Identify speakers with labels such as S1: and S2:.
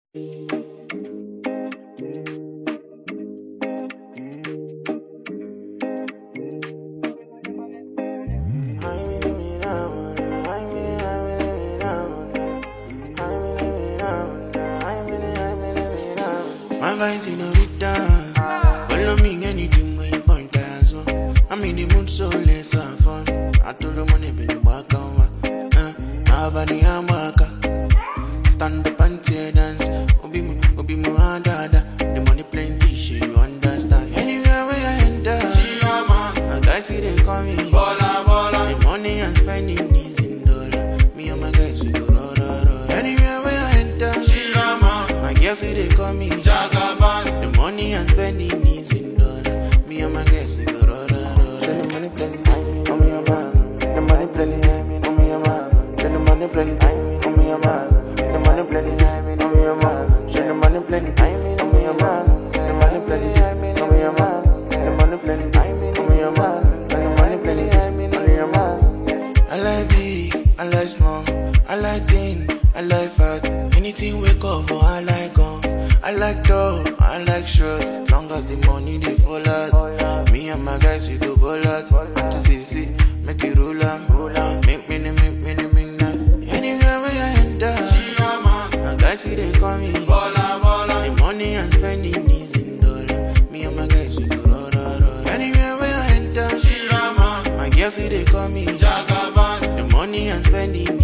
S1: My vibes in a bit down. Follow me anything when you point as well. I'm in the mood, so let's have fun. I told the money, baby, walk over. Nobody, I'm waka. Stand up and tear dance. Obi mo, dada. The money plenty, she you understand. Anywhere where I enter, she a man. I guys see they call me Bola Bola. The money I'm spending is in dollar. Me and my guys we go roll. Anywhere where I enter, she a man. My girls see they call me Jagaban. The money I'm spending is in dollar. Me and my guys we go roll. The money plenty, oh me a man. The money plenty, oh me a man. The money plenty, oh me a man. The money plenty, oh me a man. The money plenty, oh me a man. The money plenty, oh me a man. The money plenty, oh me a man. The money plenty, oh me a man. I like big, I like small, I like thin, I like fat. Anything wake up for I like on. I like tall, I like short. Long as the money they fall out. Me and my guys we go ball out. I'm to see, make it roll out. Make me. Anywhere where I enter, my guys see they call me Bola. The money I'm spending is in dollar. Me and my guys we go roll. Anywhere where I enter, my girls see they call me Jagaban. The money I'm spending